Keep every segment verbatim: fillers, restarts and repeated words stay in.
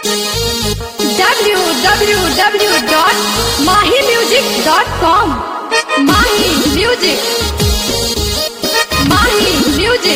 w w w dot mahi music dot com Mahi Music Mahi Music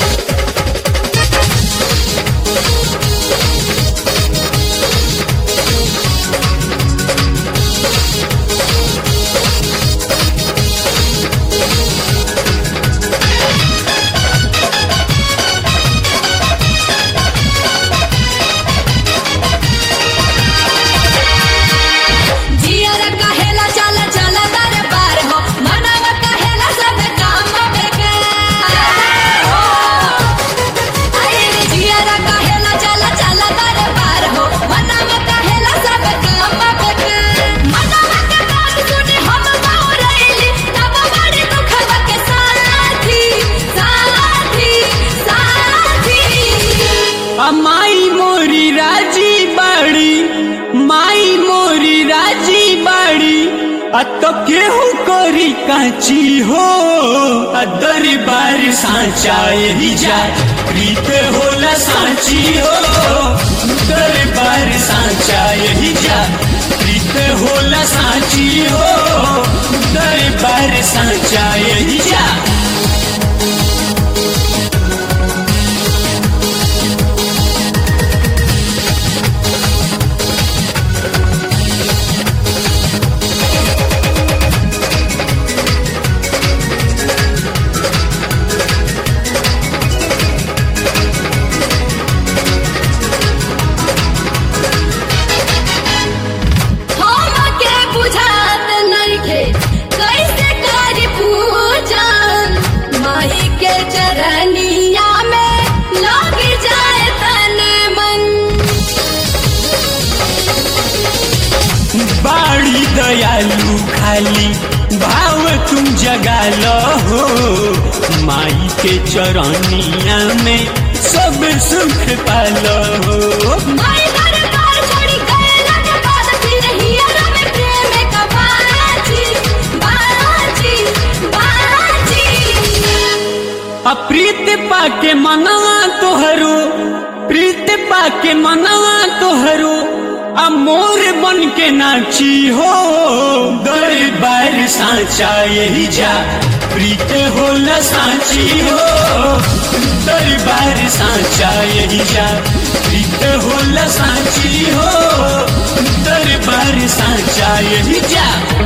माई मोरी राजी बाड़ी माई मोरी राजी बाड़ी अतो केहू कोरी काची हो दरबार सांचा यही जा प्रीत होला सांची हो दरबार सांचा यही जा प्रीत होला सांची हो दरबार सांचा यही जा बाड़ी दयालु खाली भाव तुम जगा लो हो माई के चरनिया में सब सुख पालो हो माई दरबार छोड़ी गए के बाद फिर हियर में प्रेम का बाजी बाजी बाजी अप्रीत पाके मनवा तोहरो प्रीत पाके मनवा तोहरो अमोर बन के नाची हो दरबार सांचा यही जा प्रीत होला सांची हो दरबार सांचा यही जा प्रीत होला सांची हो दरबार सांचा यही जा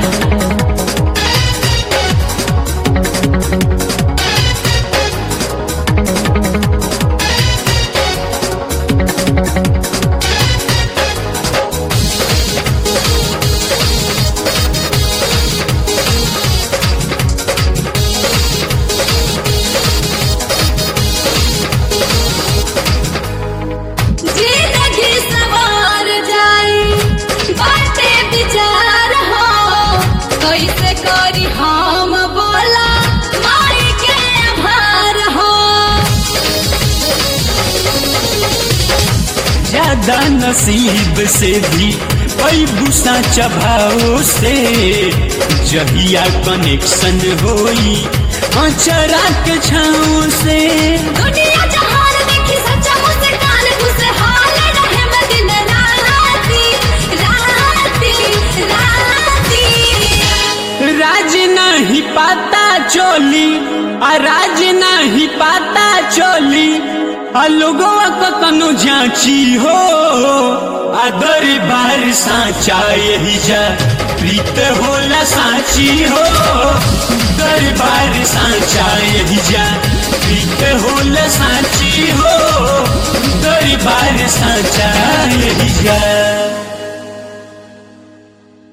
ज्यादा नसीब से भी पैबू साचा भाव से जहिया कनेक्शन होई अचरा के छाँव से दुनिया जहान देखी सच्चा मुस्कान खुशहाल रहे मदिन राती राती राती राज नहीं पाता चोली आ राज नहीं पाता चोली लोगों को कनो जांची हो आ दरबार सांचा यही जा प्रीत होला सांची हो दरबार सांचा यही जा प्रीत होला सांची हो दरबार सांचा यही जा।